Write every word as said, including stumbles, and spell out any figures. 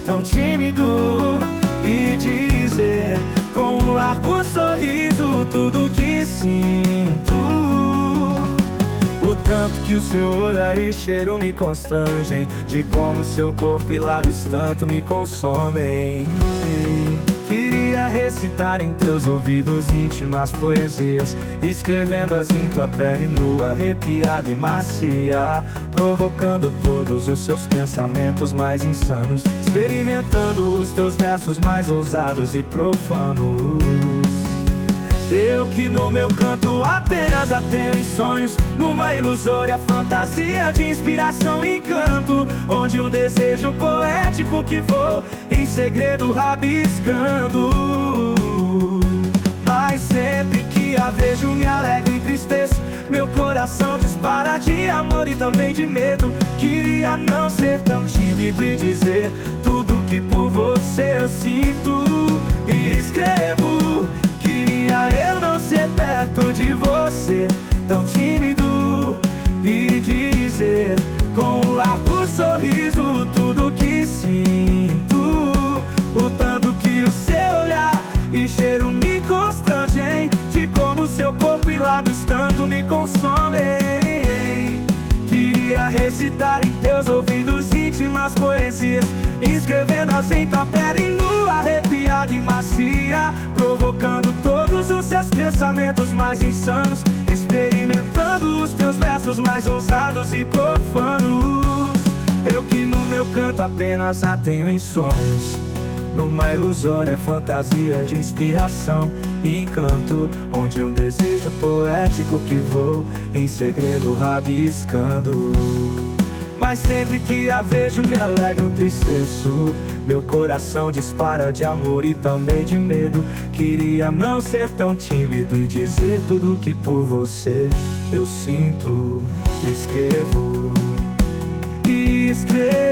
tão tímido, e dizer com um largo sorriso tudo que sinto. O tanto que o seu olhar e cheiro me constrangem, de como seu corpo e lábios tanto me consomem. Queria recitar em teus ouvidos íntimas poesias, escrevendo-as em tua pele nua, arrepiada e macia, provocando todos os seus pensamentos mais insanos, experimentando os teus versos mais ousados e profanos. Eu que no meu canto apenas atenho em sonhos, numa ilusória fantasia de inspiração e encanto, onde um desejo poético que vou em segredo rabiscando. Mas sempre que a vejo me alegra e entristeço, meu coração dispara de amor e também de medo. Queria não ser tão tímido e dizer tudo que por você eu sinto e escrevo. Queria eu não ser perto de você, tão tímido, e dizer com um largo sorriso tudo que sinto. O tanto que o seu olhar e cheiro me constrangem, de como seu corpo e lábios tanto me consomem. Queria recitar em teus ouvidos íntimas poesias, escrevendo-as em tua pele nua, arrepiada e macia, provocando todos os seus pensamentos mais insanos, experimentando os teus versos mais ousados e profanos. Eu que no meu canto apenas atenho em sonhos, numa ilusória fantasia de inspiração e encanto, onde um desejo poético que vou em segredo rabiscando. Mas sempre que a vejo me alegro, entristeço, meu coração dispara de amor e também de medo. Queria não ser tão tímido e dizer tudo que por você eu sinto. Escrevo e escrevo.